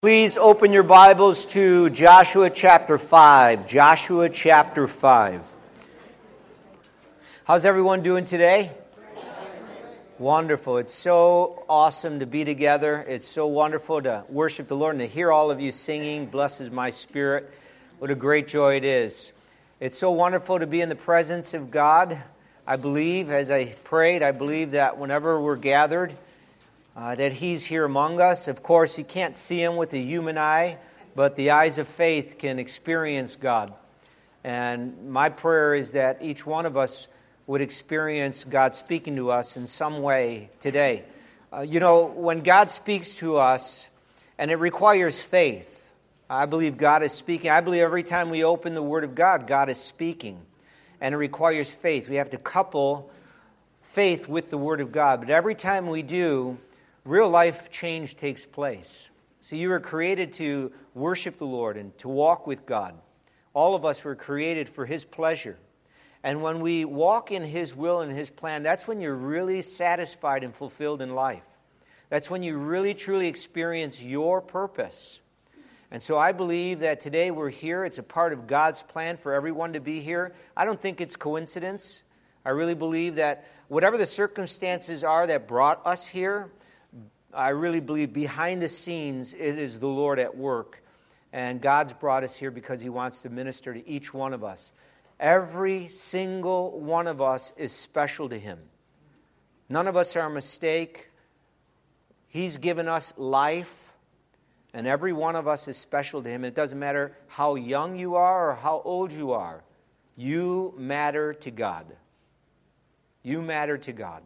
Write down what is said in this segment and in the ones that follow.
Please open your Bibles to Joshua chapter 5. Joshua chapter 5. How's everyone doing today? Wonderful. It's so awesome to be together. It's so wonderful to worship the Lord and to hear all of you singing. Blesses my spirit. What a great joy it is. It's so wonderful to be in the presence of God. I believe, as I prayed, I believe that whenever we're gathered, that He's here among us. Of course, you can't see Him with the human eye, but the eyes of faith can experience God. And my prayer is that each one of us would experience God speaking to us in some way today. When God speaks to us, and it requires faith, I believe God is speaking. I believe every time we open the Word of God, God is speaking. And it requires faith. We have to couple faith with the Word of God. But every time we do, real life change takes place. So you were created to worship the Lord and to walk with God. All of us were created for His pleasure. And when we walk in His will and His plan, that's when you're really satisfied and fulfilled in life. That's when you really, truly experience your purpose. And so I believe that today we're here. It's a part of God's plan for everyone to be here. I don't think it's coincidence. I really believe that whatever the circumstances are that brought us here, I really believe behind the scenes it is the Lord at work. And God's brought us here because He wants to minister to each one of us. Every single one of us is special to Him. None of us are a mistake. He's given us life, and every one of us is special to Him. It doesn't matter how young you are or how old you are. You matter to God. You matter to God.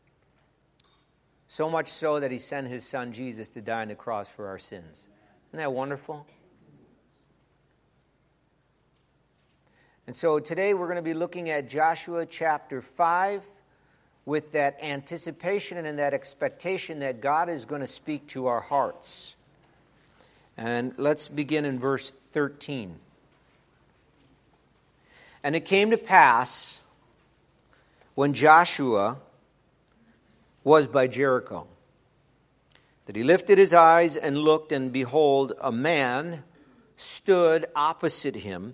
So much so that He sent His Son Jesus to die on the cross for our sins. Isn't that wonderful? And so today we're going to be looking at Joshua chapter 5 with that anticipation and that expectation that God is going to speak to our hearts. And let's begin in verse 13. And it came to pass when Joshua was by Jericho, that he lifted his eyes and looked, and behold, a man stood opposite him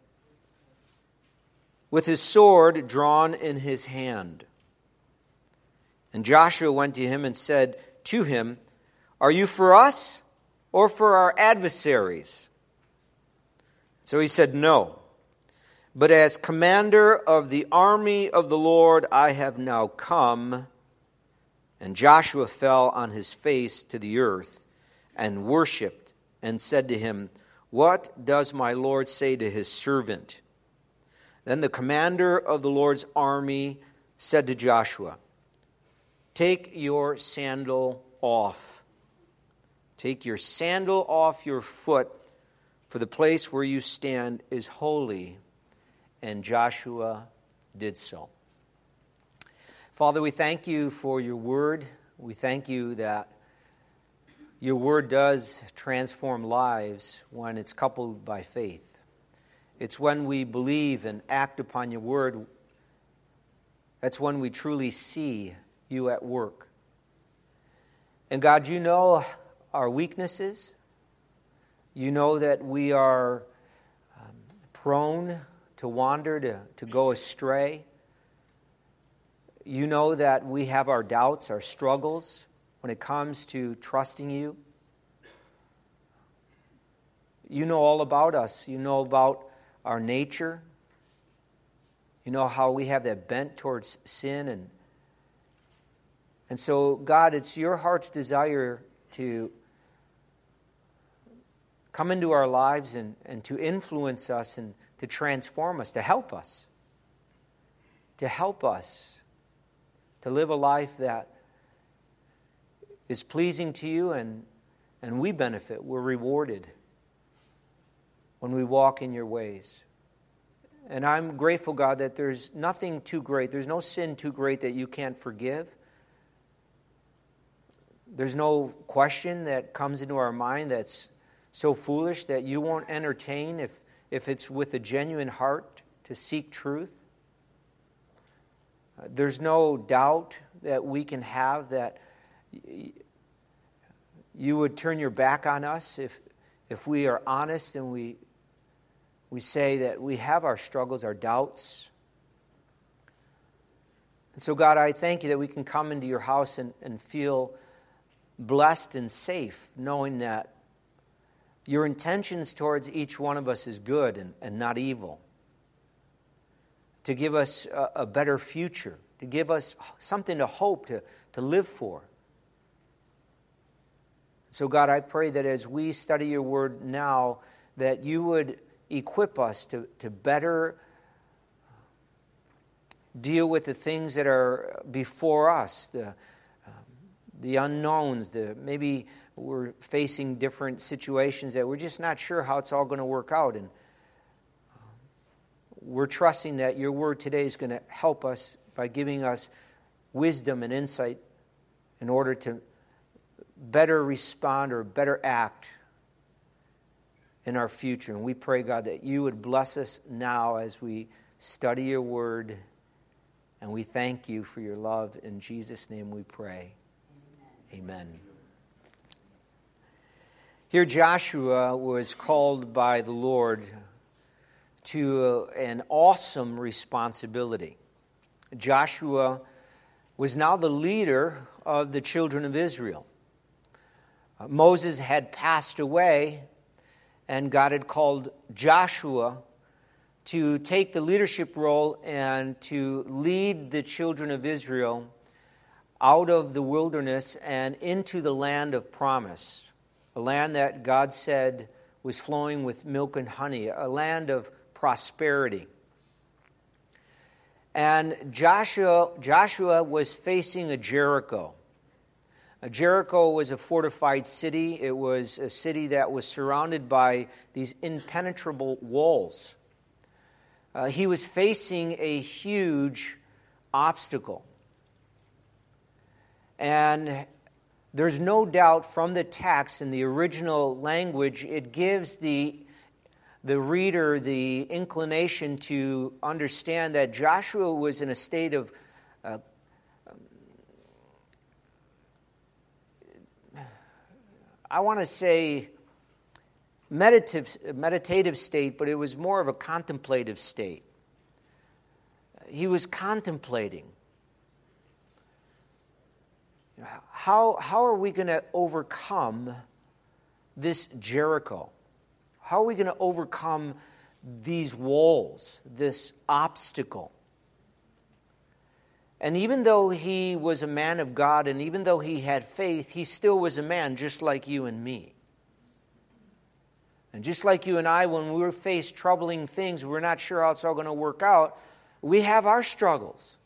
with his sword drawn in his hand. And Joshua went to him and said to him, "Are you for us or for our adversaries?" So he said, "No, but as commander of the army of the Lord I have now come." And Joshua fell on his face to the earth and worshipped and said to him, "What does my Lord say to his servant?" Then the commander of the Lord's army said to Joshua, "Take your sandal off. Take your sandal off your foot, for the place where you stand is holy." And Joshua did so. Father, we thank You for Your word. We thank You that Your word does transform lives when it's coupled by faith. It's when we believe and act upon Your word, that's when we truly see You at work. And God, You know our weaknesses. You know that we are prone to wander, to go astray. You know that we have our doubts, our struggles when it comes to trusting You. You know all about us. You know about our nature. You know how we have that bent towards sin. And so, God, it's Your heart's desire to come into our lives and to influence us and to transform us, to help us. To help us to live a life that is pleasing to You, and we benefit, we're rewarded when we walk in Your ways. And I'm grateful, God, that there's nothing too great, there's no sin too great that You can't forgive. There's no question that comes into our mind that's so foolish that You won't entertain if it's with a genuine heart to seek truth. There's no doubt that we can have that you would turn your back on us if we are honest and we say that we have our struggles, our doubts. And so, God, I thank you that we can come into your house and feel blessed and safe, knowing that your intentions towards each one of us is good and not evil. To give us a better future, to give us something to hope, to live for. So, God, I pray that as we study your word now, that you would equip us to better deal with the things that are before us, the unknowns, maybe we're facing different situations that we're just not sure how it's all going to work out. And we're trusting that your word today is going to help us by giving us wisdom and insight in order to better respond or better act in our future. And we pray, God, that you would bless us now as we study your word. And we thank you for your love. In Jesus' name we pray. Amen. Here Joshua was called by the Lord to an awesome responsibility. Joshua was now the leader of the children of Israel. Moses had passed away, and God had called Joshua to take the leadership role and to lead the children of Israel out of the wilderness and into the land of promise, a land that God said was flowing with milk and honey, a land of prosperity. And Joshua was facing a Jericho. Jericho was a fortified city. It was a city that was surrounded by these impenetrable walls. He was facing a huge obstacle. And there's no doubt from the text in the original language, it gives the reader the inclination to understand that Joshua was in a state of I want to say meditative state, but it was more of a contemplative state. He was contemplating. How are we going to overcome this Jericho? How are we going to overcome these walls, this obstacle? And even though he was a man of God, and even though he had faith, he still was a man just like you and me. And just like you and I, when we're faced troubling things, we're not sure how it's all going to work out, we have our struggles.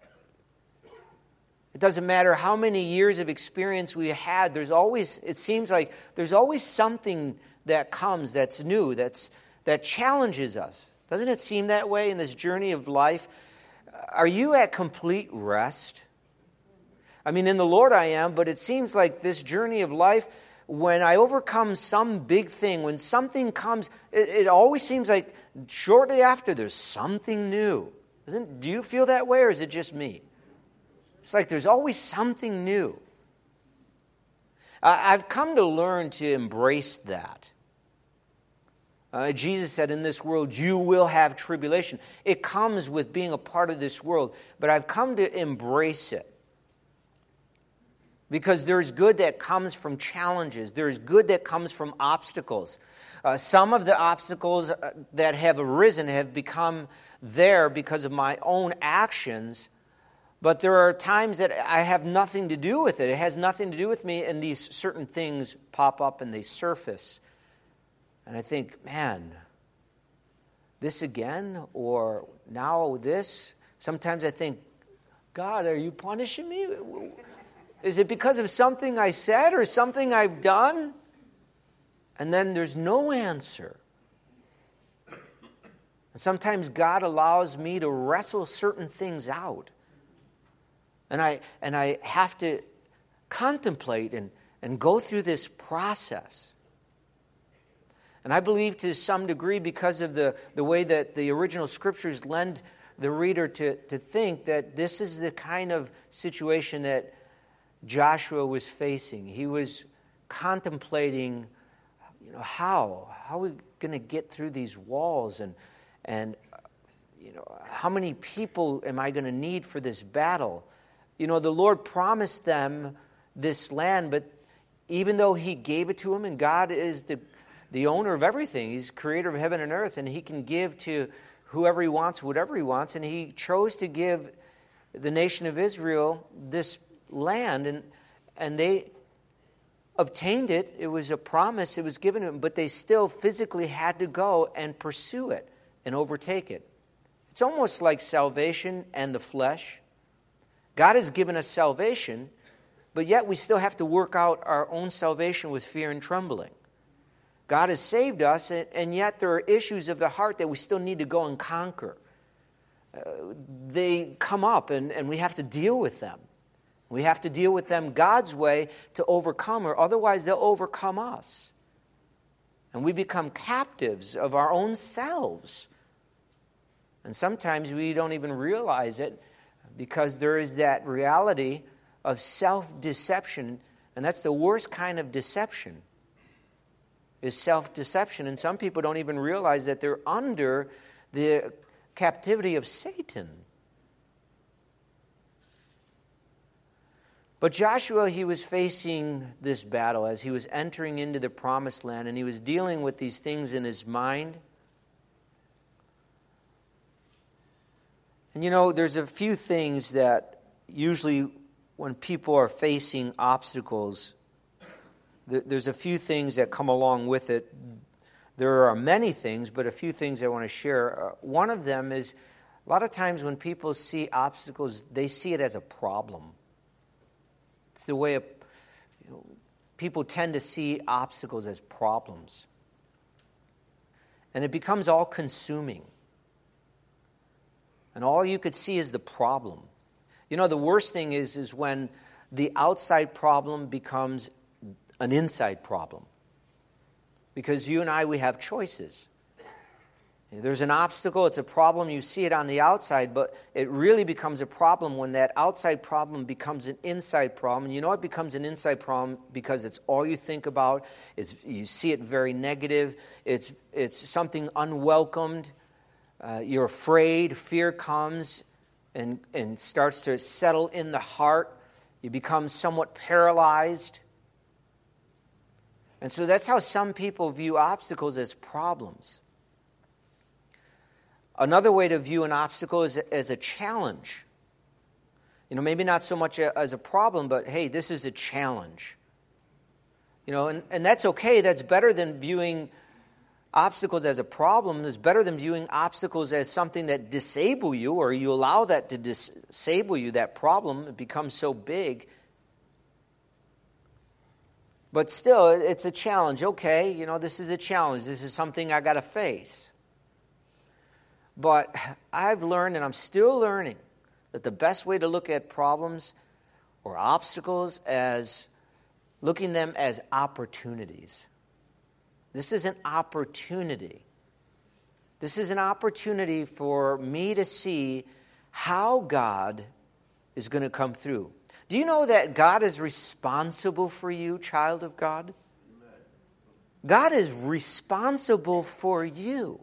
It doesn't matter how many years of experience we had, it seems like there's always something that comes that's new, that challenges us. Doesn't it seem that way in this journey of life? Are you at complete rest? I mean, in the Lord I am, but it seems like this journey of life, when I overcome some big thing, when something comes, it always seems like shortly after there's something new. Do you feel that way, or is it just me? It's like there's always something new. I've come to learn to embrace that. Jesus said, in this world you will have tribulation. It comes with being a part of this world, but I've come to embrace it. Because there's good that comes from challenges. There's good that comes from obstacles. Some of the obstacles that have arisen have become there because of my own actions. But there are times that I have nothing to do with it. It has nothing to do with me, and these certain things pop up and they surface. And I think, man, this again? Or now this? Sometimes I think, God, are you punishing me? Is it because of something I said or something I've done? And then there's no answer. And sometimes God allows me to wrestle certain things out. And I have to contemplate and go through this process. And I believe to some degree, because of the way that the original scriptures lend the reader to think, that this is the kind of situation that Joshua was facing. He was contemplating, how are we going to get through these walls, and how many people am I going to need for this battle? The Lord promised them this land, but even though He gave it to them, and God is the owner of everything, He's creator of heaven and earth, and He can give to whoever He wants, whatever He wants, and He chose to give the nation of Israel this land, and they obtained it. It was a promise, it was given to them, but they still physically had to go and pursue it and overtake it. It's almost like salvation and the flesh. God has given us salvation, but yet we still have to work out our own salvation with fear and trembling. God has saved us, and yet there are issues of the heart that we still need to go and conquer. They come up, and we have to deal with them. We have to deal with them God's way to overcome, or otherwise they'll overcome us. And we become captives of our own selves. And sometimes we don't even realize it, because there is that reality of self-deception, and that's the worst kind of deception, is self-deception. And some people don't even realize that they're under the captivity of Satan. But Joshua, he was facing this battle as he was entering into the promised land, and he was dealing with these things in his mind. And there's a few things that usually when people are facing obstacles, there's a few things that come along with it. There are many things, but a few things I want to share. One of them is, a lot of times when people see obstacles, they see it as a problem. It's the way people tend to see obstacles as problems. And it becomes all-consuming. And all you could see is the problem. The worst thing is when the outside problem becomes an inside problem. Because you and I, we have choices. There's an obstacle, it's a problem, you see it on the outside, but it really becomes a problem when that outside problem becomes an inside problem. And it becomes an inside problem because it's all you think about. You see it very negative. It's something unwelcomed. You're afraid. Fear comes and starts to settle in the heart. You become somewhat paralyzed. And so that's how some people view obstacles, as problems. Another way to view an obstacle is as a challenge. Maybe not so much as a problem, but hey, this is a challenge. And that's okay. That's better than viewing obstacles as a problem. It's better than viewing obstacles as something that disable you, or you allow that to disable you, that problem. It becomes so big. But still, it's a challenge. Okay, this is a challenge. This is something I got to face. But I've learned, and I'm still learning, that the best way to look at problems or obstacles as looking them as opportunities. This is an opportunity. This is an opportunity for me to see how God is going to come through. Do you know that God is responsible for you, child of God? God is responsible for you.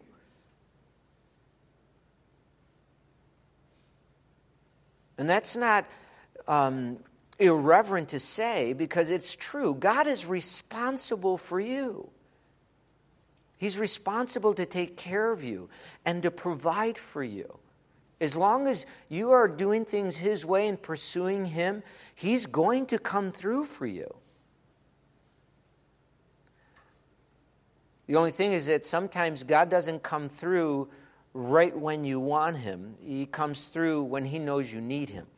And that's not irreverent to say, because it's true. God is responsible for you. He's responsible to take care of you and to provide for you. As long as you are doing things His way and pursuing Him, He's going to come through for you. The only thing is that sometimes God doesn't come through right when you want Him. He comes through when He knows you need Him.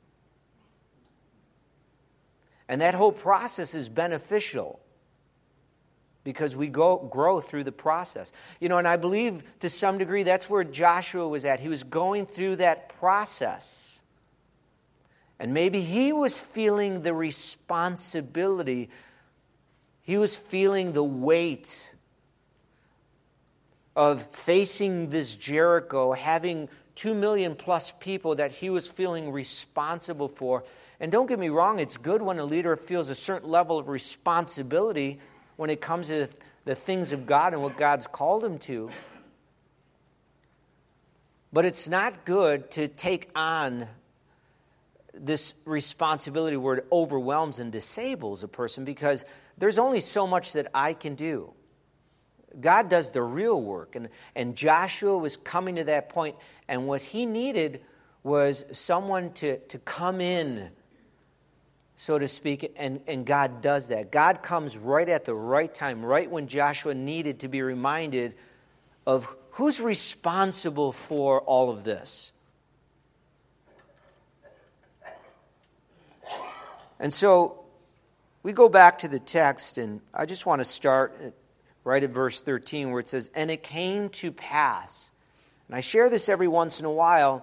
And that whole process is beneficial because we grow through the process. And I believe to some degree that's where Joshua was at. He was going through that process. And maybe he was feeling the responsibility. He was feeling the weight of facing this Jericho, having 2 million plus people that he was feeling responsible for. And don't get me wrong, it's good when a leader feels a certain level of responsibility when it comes to the things of God and what God's called him to. But it's not good to take on this responsibility where it overwhelms and disables a person, because there's only so much that I can do. God does the real work. And Joshua was coming to that point, and what he needed was someone to come in, so to speak, and God does that. God comes right at the right time, right when Joshua needed to be reminded of who's responsible for all of this. And so we go back to the text, and I just want to start right at verse 13 where it says, "And it came to pass." And I share this every once in a while.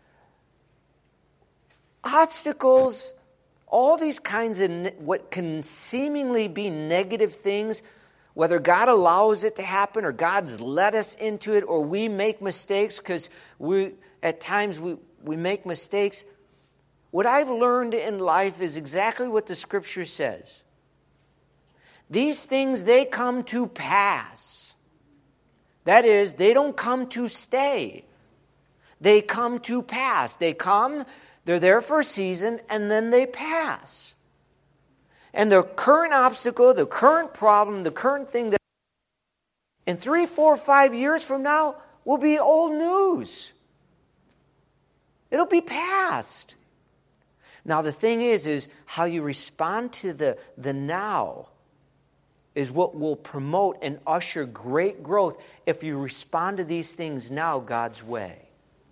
Obstacles, all these kinds of what can seemingly be negative things, whether God allows it to happen or God's led us into it, or we make mistakes because at times we make mistakes. What I've learned in life is exactly what the Scripture says. These things, they come to pass. That is, they don't come to stay. They come to pass. They come, they're there for a season, and then they pass. And the current obstacle, the current problem, the current thing that in 3, 4, 5 years from now will be old news. It'll be past. Now, the thing is how you respond to the now is what will promote and usher great growth if you respond to these things now God's way.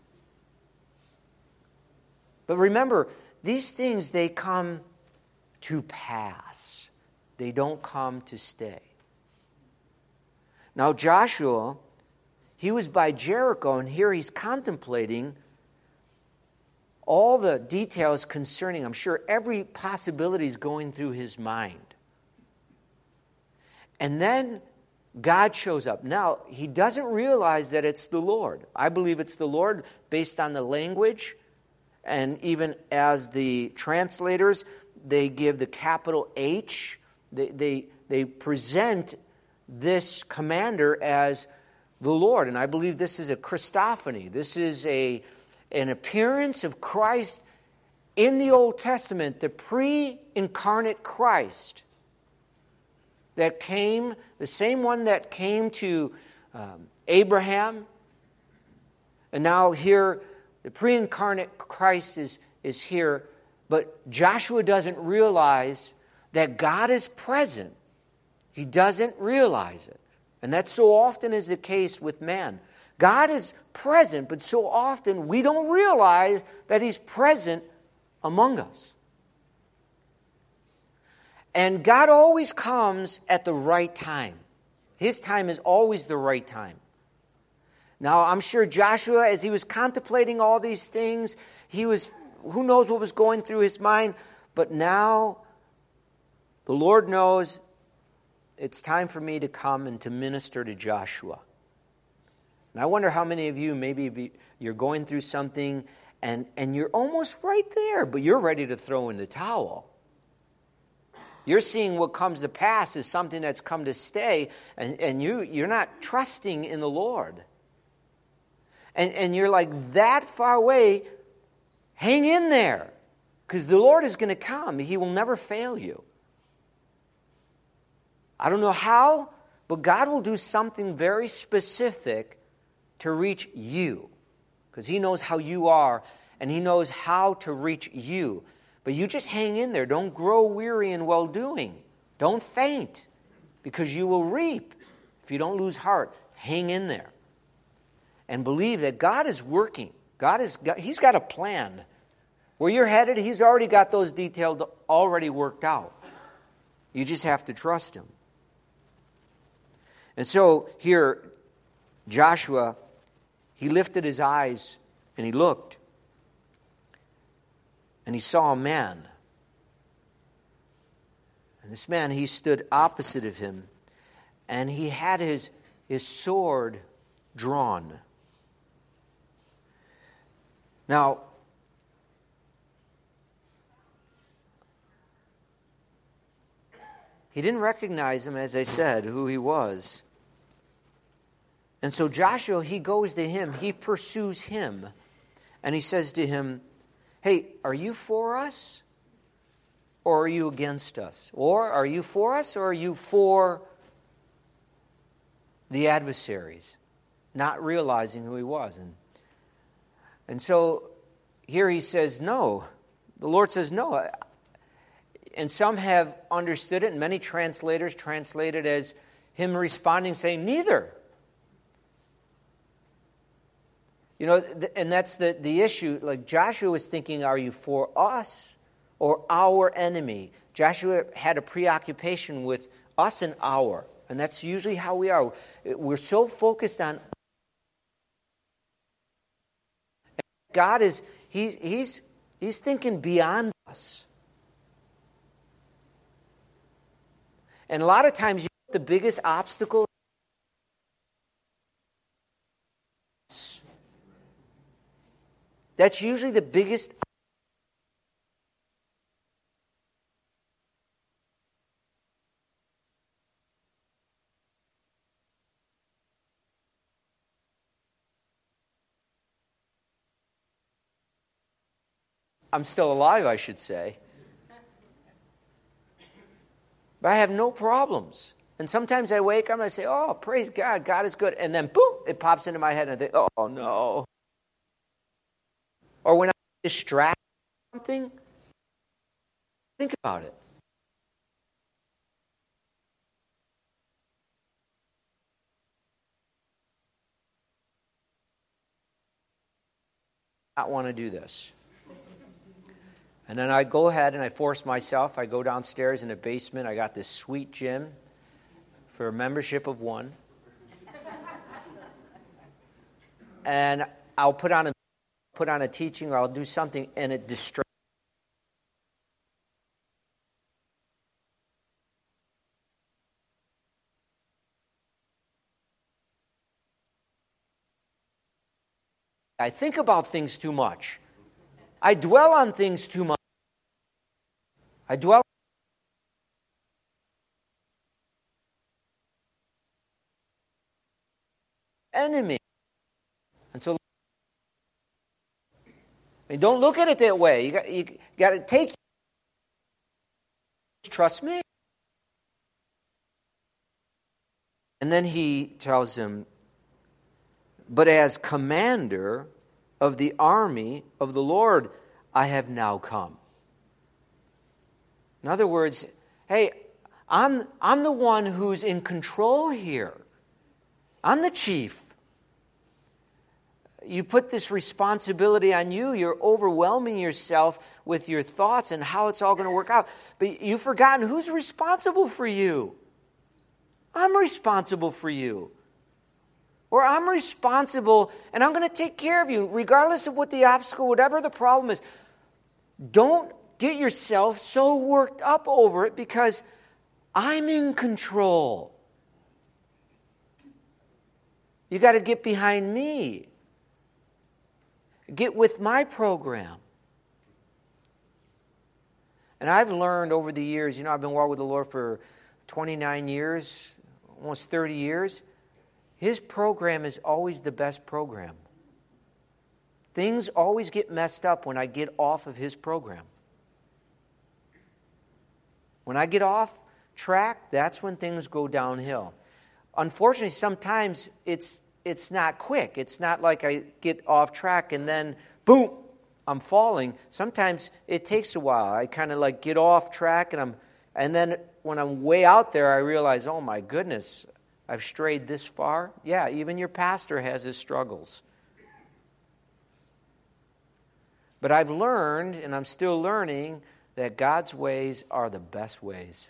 But remember, these things, they come to pass. They don't come to stay. Now, Joshua, he was by Jericho, and here he's contemplating all the details concerning, I'm sure, every possibility is going through his mind. And then God shows up. Now, he doesn't realize that it's the Lord. I believe it's the Lord based on the language, and even as the translators, they give the capital H. They present this commander as the Lord. And I believe this is a Christophany. This is an appearance of Christ in the Old Testament, the pre-incarnate Christ that came, the same one that came to Abraham. And now here, the pre-incarnate Christ is here, but Joshua doesn't realize that God is present. He doesn't realize it. And that so often is the case with man. God is present, but so often we don't realize that He's present among us. And God always comes at the right time. His time is always the right time. Now, I'm sure Joshua, as he was contemplating all these things, who knows what was going through his mind, but now the Lord knows it's time for me to come and to minister to Joshua. And I wonder how many of you, maybe you're going through something and you're almost right there, but you're ready to throw in the towel. You're seeing what comes to pass as something that's come to stay, and you're not trusting in the Lord. And you're like that far away. Hang in there, because the Lord is going to come. He will never fail you. I don't know how, but God will do something very specific to reach you, because He knows how you are, and He knows how to reach you. But you just hang in there. Don't grow weary in well-doing. Don't faint, because you will reap if you don't lose heart. Hang in there and believe that God is working. He's got a plan. Where you're headed, He's already got those details already worked out. You just have to trust Him. And so here, Joshua, he lifted his eyes and he looked. And he saw a man. And this man, he stood opposite of him. And he had his sword drawn. Now, He didn't recognize him, as I said, who he was. And so Joshua, he goes to him. He pursues him. And he says to him, hey, are you for us? Or are you against us? Or are you for us? Or are you for the adversaries? Not realizing who he was. And so here he says no. The Lord says no. And some have understood it, and many translators translate it as him responding, saying, neither. You know, and that's the issue. Like Joshua was thinking, are you for us or our enemy? Joshua had a preoccupation with us and our. And that's usually how we are. We're so focused on God is, he's thinking beyond us. And a lot of times, the biggest obstacle is, that's usually the biggest. I'm still alive, I should say. But I have no problems. And sometimes I wake up and I say, oh, praise God, God is good. And then, boom, it pops into my head and I think, oh, no. Or when I'm distracted by something, think about it. I want to do this. And then I go ahead and I force myself. I go downstairs in the basement. I got this sweet gym for a membership of one. And I'll put on a teaching, or I'll do something, and it distracts. I think about things too much. I dwell on things too much. I dwell. Enemy. And so, don't look at it that way. You got to take. Trust me. And then he tells him, but as commander of the army of the Lord, I have now come. In other words, hey, I'm the one who's in control here. I'm the chief. You put this responsibility on you. You're overwhelming yourself with your thoughts and how it's all going to work out. But you've forgotten who's responsible for you. I'm responsible for you. Or I'm responsible and I'm going to take care of you regardless of what the obstacle, whatever the problem is. Don't get yourself so worked up over it because I'm in control. You got to get behind me. Get with my program. And I've learned over the years, I've been walking with the Lord for 29 years, almost 30 years. His program is always the best program. Things always get messed up when I get off of his program. When I get off track, that's when things go downhill. Unfortunately, sometimes it's not quick. It's not like I get off track and then, boom, I'm falling. Sometimes it takes a while. I kind of like get off track and then when I'm way out there, I realize, oh my goodness, I've strayed this far. Yeah, even your pastor has his struggles. But I've learned, and I'm still learning, that God's ways are the best ways.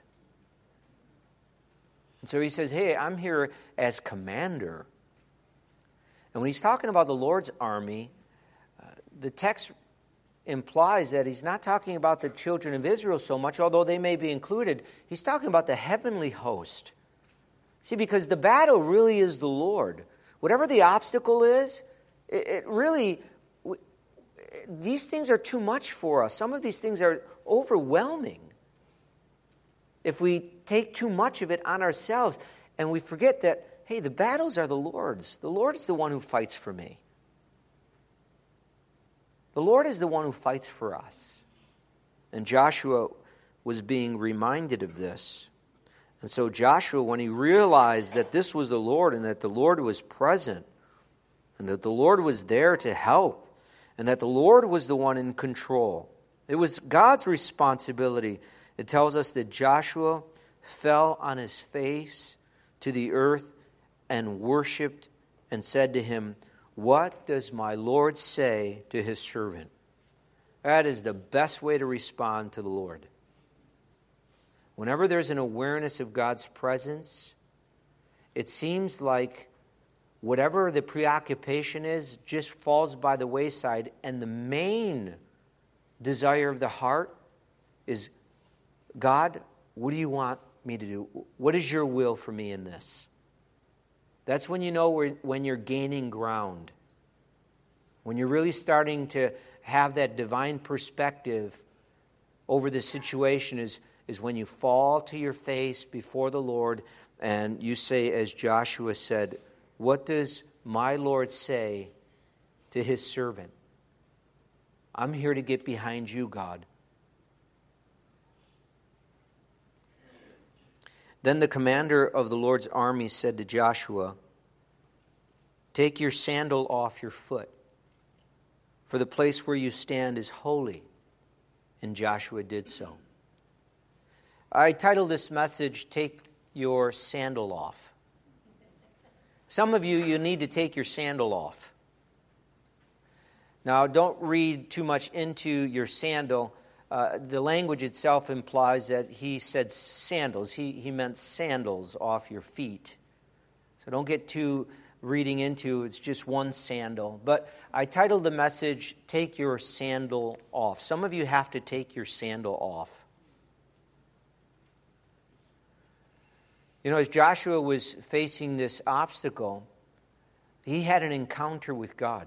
And so he says, hey, I'm here as commander. And when he's talking about the Lord's army, the text implies that he's not talking about the children of Israel so much, although they may be included. He's talking about the heavenly host. See, because the battle really is the Lord. Whatever the obstacle is, it really, these things are too much for us. Some of these things are overwhelming. if we take too much of it on ourselves and we forget that, hey, the battles are the Lord's. The Lord is the one who fights for me. The Lord is the one who fights for us. And Joshua was being reminded of this. And so Joshua, when he realized that this was the Lord and that the Lord was present and that the Lord was there to help and that the Lord was the one in control, it was God's responsibility. It tells us that Joshua fell on his face to the earth and worshiped and said to him, "What does my Lord say to his servant?" That is the best way to respond to the Lord. Whenever there's an awareness of God's presence, it seems like whatever the preoccupation is just falls by the wayside, and the main desire of the heart is, God, what do you want me to do? What is your will for me in this? That's when you know when you're gaining ground. When you're really starting to have that divine perspective over the situation is when you fall to your face before the Lord and you say, as Joshua said, "What does my Lord say to his servant? I'm here to get behind you, God." Then the commander of the Lord's army said to Joshua, "Take your sandal off your foot, for the place where you stand is holy." And Joshua did so. I titled this message, "Take Your Sandal Off." Some of you need to take your sandal off. Now, don't read too much into your sandal. The language itself implies that he said sandals. He meant sandals off your feet. So don't get too reading into it's just one sandal. But I titled the message, "Take Your Sandal Off." Some of you have to take your sandal off. You know, as Joshua was facing this obstacle, he had an encounter with God.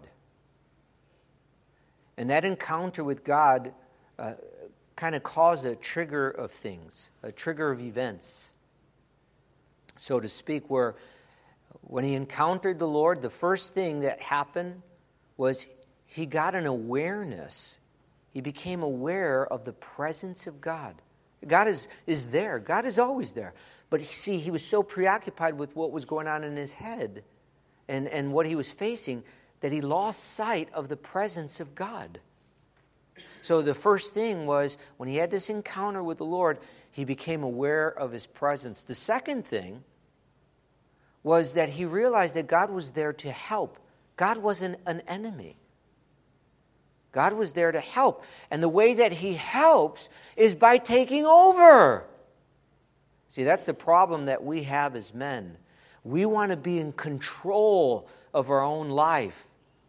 And that encounter with God kind of caused a trigger of things, a trigger of events, so to speak, where when he encountered the Lord, the first thing that happened was he got an awareness. He became aware of the presence of God. God is there. God is always there. But see, he was so preoccupied with what was going on in his head and what he was facing that he lost sight of the presence of God. So the first thing was, when he had this encounter with the Lord, he became aware of his presence. The second thing was that he realized that God was there to help. God wasn't an enemy. God was there to help. And the way that he helps is by taking over. See, that's the problem that we have as men. We want to be in control of our own life.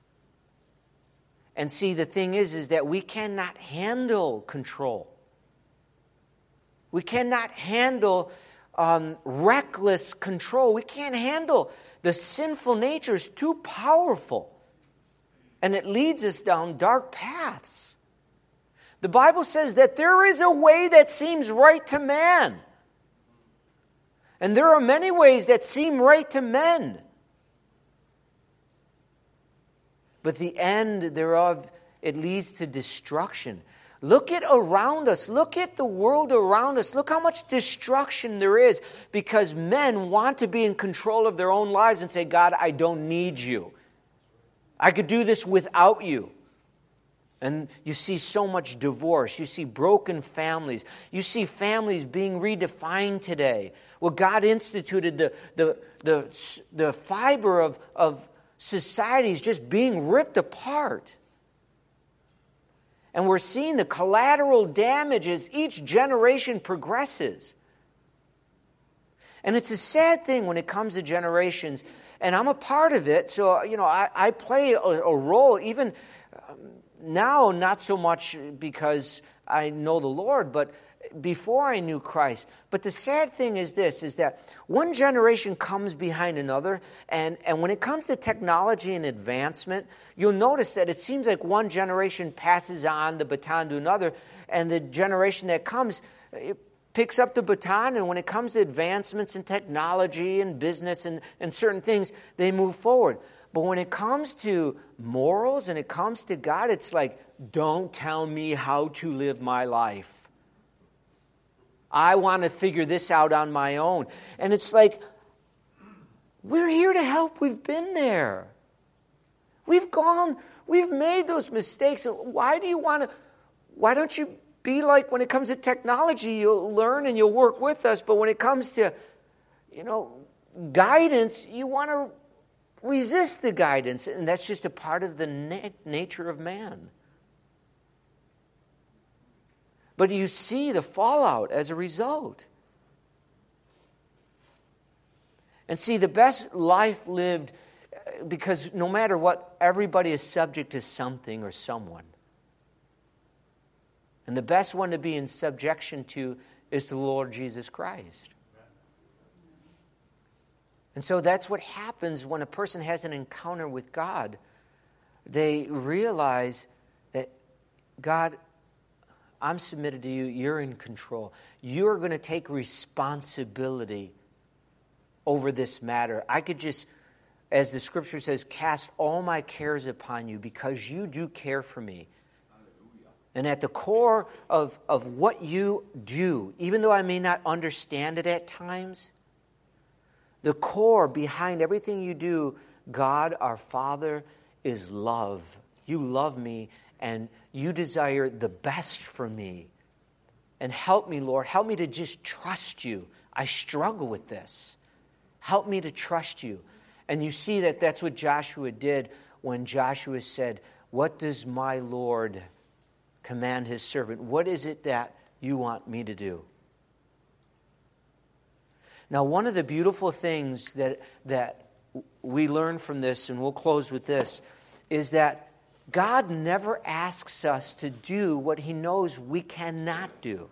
And see, the thing is that we cannot handle control. We cannot handle reckless control. We can't handle the sinful nature. Is too powerful. And it leads us down dark paths. The Bible says that there is a way that seems right to man. And there are many ways that seem right to men. But the end thereof, it leads to destruction. Look at around us. Look at the world around us. Look how much destruction there is because men want to be in control of their own lives and say, God, I don't need you. I could do this without you. And you see so much divorce. You see broken families. You see families being redefined today. Well, God instituted the fiber of society is just being ripped apart. And we're seeing the collateral damage as each generation progresses. And it's a sad thing when it comes to generations. And I'm a part of it. So, I play a role even now, not so much because I know the Lord, but before I knew Christ. But the sad thing is this, is that one generation comes behind another, and when it comes to technology and advancement, you'll notice that it seems like one generation passes on the baton to another, and the generation that comes, picks up the baton, and when it comes to advancements in technology and business and certain things, they move forward. But when it comes to morals and it comes to God, it's like, don't tell me how to live my life. I want to figure this out on my own. And it's like, we're here to help. We've been there. We've made those mistakes. Why don't you be like when it comes to technology, you'll learn and you'll work with us, but when it comes to, guidance, you want to resist the guidance, and that's just a part of the nature of man. But you see the fallout as a result. And see, the best life lived, because no matter what, everybody is subject to something or someone. And the best one to be in subjection to is the Lord Jesus Christ. And so that's what happens when a person has an encounter with God. They realize that, God, I'm submitted to you. You're in control. You're going to take responsibility over this matter. I could just, as the scripture says, cast all my cares upon you because you do care for me. And at the core of what you do, even though I may not understand it at times, the core behind everything you do, God our Father, is love. You love me and you desire the best for me. And help me, Lord. Help me to just trust you. I struggle with this. Help me to trust you. And you see that that's what Joshua did when Joshua said, what does my Lord command his servant? What is it that you want me to do? Now, one of the beautiful things that we learn from this, and we'll close with this, is that God never asks us to do what he knows we cannot do.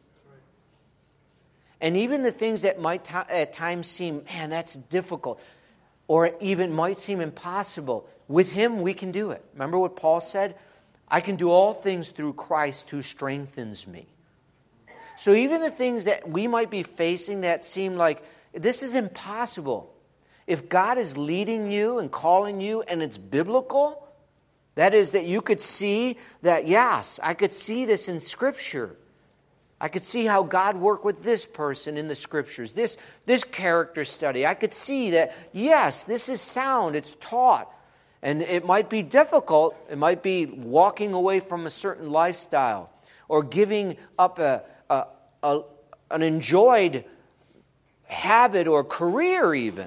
And even the things that might at times seem, man, that's difficult, or even might seem impossible, with him we can do it. Remember what Paul said? I can do all things through Christ who strengthens me. So even the things that we might be facing that seem like, this is impossible. If God is leading you and calling you and it's biblical, that is that you could see that, yes, I could see this in Scripture. I could see how God worked with this person in the Scriptures, this character study. I could see that, yes, this is sound, it's taught. And it might be difficult. It might be walking away from a certain lifestyle or giving up an enjoyed habit or career even.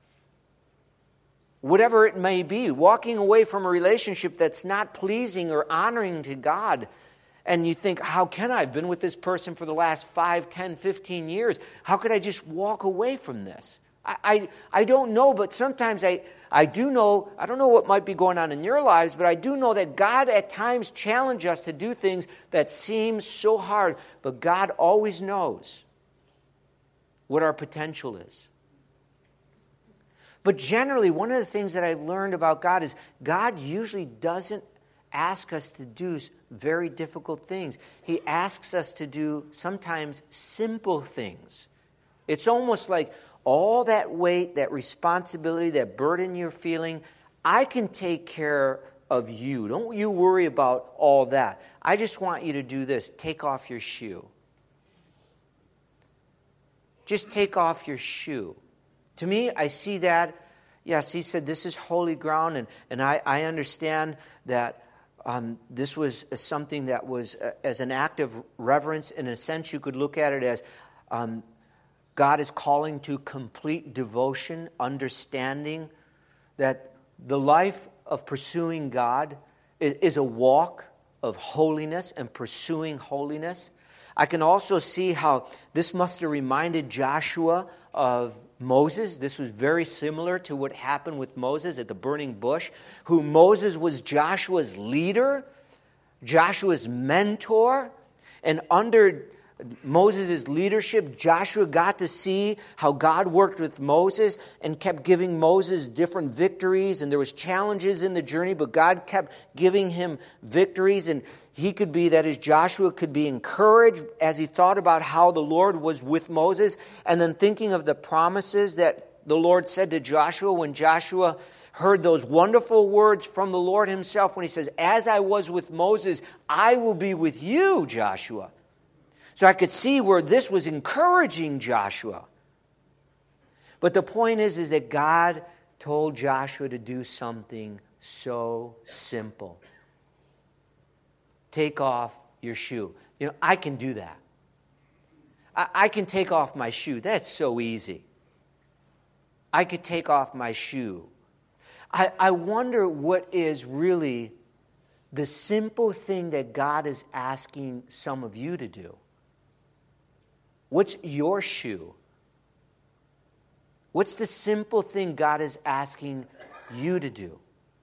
Whatever it may be, walking away from a relationship that's not pleasing or honoring to God. And you think, how can I? I've been with this person for the last 5, 10, 15 years. How could I just walk away from this? I don't know, but sometimes I do know, I don't know what might be going on in your lives, but I do know that God at times challenges us to do things that seem so hard, but God always knows what our potential is. But generally, one of the things that I've learned about God is God usually doesn't ask us to do very difficult things. He asks us to do sometimes simple things. It's almost like all that weight, that responsibility, that burden you're feeling, I can take care of you. Don't you worry about all that. I just want you to do this. Take off your shoe. Just take off your shoe. To me, I see that. Yes, he said this is holy ground, and I understand that this was something that was as an act of reverence. In a sense, you could look at it as God is calling to complete devotion, understanding that the life of pursuing God is a walk of holiness and pursuing holiness. I can also see how this must have reminded Joshua of Moses. This was very similar to what happened with Moses at the burning bush, who Moses was Joshua's leader, Joshua's mentor, and under Moses' leadership, Joshua got to see how God worked with Moses and kept giving Moses different victories. And there was challenges in the journey, but God kept giving him victories. And Joshua could be encouraged as he thought about how the Lord was with Moses. And then thinking of the promises that the Lord said to Joshua when Joshua heard those wonderful words from the Lord himself when he says, as I was with Moses, I will be with you, Joshua. So I could see where this was encouraging Joshua. But the point is that God told Joshua to do something so simple. Take off your shoe. I can do that. I can take off my shoe. That's so easy. I could take off my shoe. I wonder what is really the simple thing that God is asking some of you to do. What's your shoe? What's the simple thing God is asking you to do?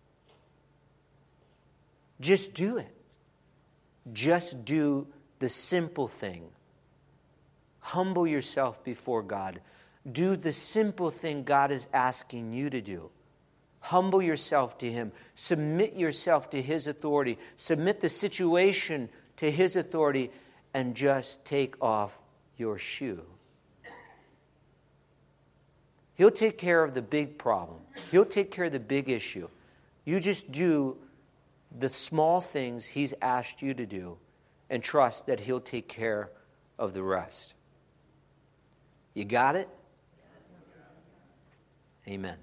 Just do it. Just do the simple thing. Humble yourself before God. Do the simple thing God is asking you to do. Humble yourself to Him. Submit yourself to His authority. Submit the situation to His authority and just take off your shoe. He'll take care of the big problem. He'll take care of the big issue. You just do the small things He's asked you to do and trust that He'll take care of the rest. You got it? Amen.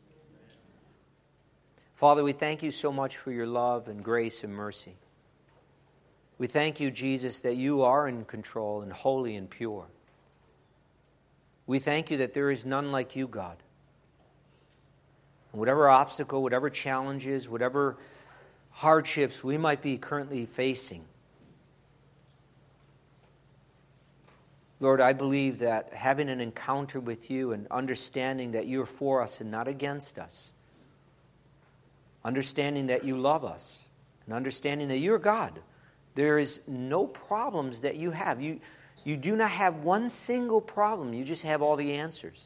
Father, we thank you so much for your love and grace and mercy. We thank you, Jesus, that you are in control and holy and pure. We thank you that there is none like you, God. And whatever obstacle, whatever challenges, whatever hardships we might be currently facing, Lord, I believe that having an encounter with you and understanding that you're for us and not against us, understanding that you love us, and understanding that you're God, there is no problems that you have. You do not have one single problem. You just have all the answers.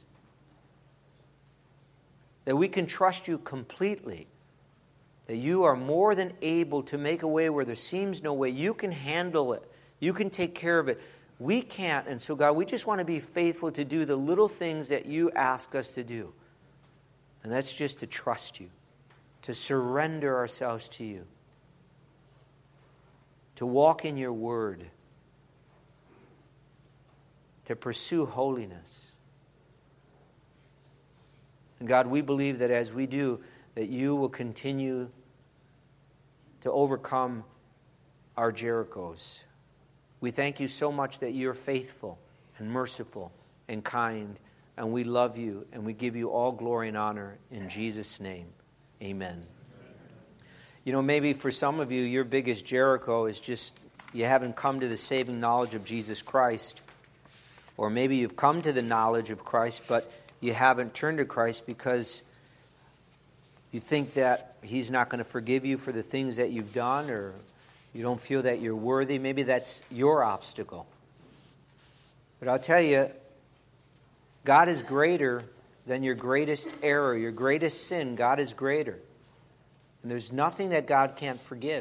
That we can trust you completely. That you are more than able to make a way where there seems no way. You can handle it. You can take care of it. We can't. And so, God, we just want to be faithful to do the little things that you ask us to do. And that's just to trust you. To surrender ourselves to you. To walk in your word. To pursue holiness. And God, we believe that as we do, that you will continue to overcome our Jerichos. We thank you so much that you're faithful and merciful and kind, and we love you, and we give you all glory and honor in Jesus' name. Amen. Maybe for some of you, your biggest Jericho is just you haven't come to the saving knowledge of Jesus Christ. Or maybe you've come to the knowledge of Christ, but you haven't turned to Christ because you think that He's not going to forgive you for the things that you've done, or you don't feel that you're worthy. Maybe that's your obstacle. But I'll tell you, God is greater than your greatest error, your greatest sin. God is greater. And there's nothing that God can't forgive.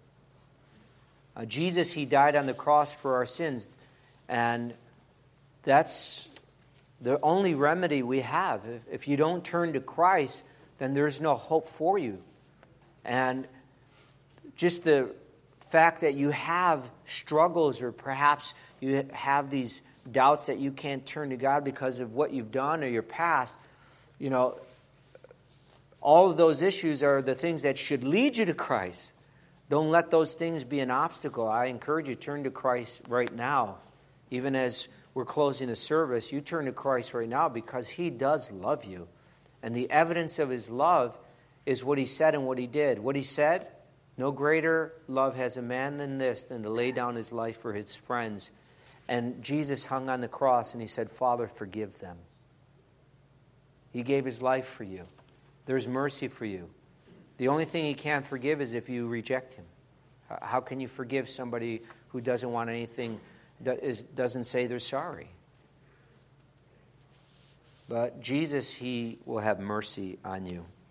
Jesus, He died on the cross for our sins. And that's the only remedy we have. If you don't turn to Christ, then there's no hope for you. And just the fact that you have struggles, or perhaps you have these doubts that you can't turn to God because of what you've done or your past, all of those issues are the things that should lead you to Christ. Don't let those things be an obstacle. I encourage you to turn to Christ right now. Even as we're closing the service, you turn to Christ right now because He does love you. And the evidence of His love is what He said and what He did. What He said, no greater love has a man than this, than to lay down his life for his friends. And Jesus hung on the cross and He said, Father, forgive them. He gave His life for you. There's mercy for you. The only thing He can't forgive is if you reject Him. How can you forgive somebody who doesn't want anything doesn't say they're sorry. But Jesus, he will have mercy on you.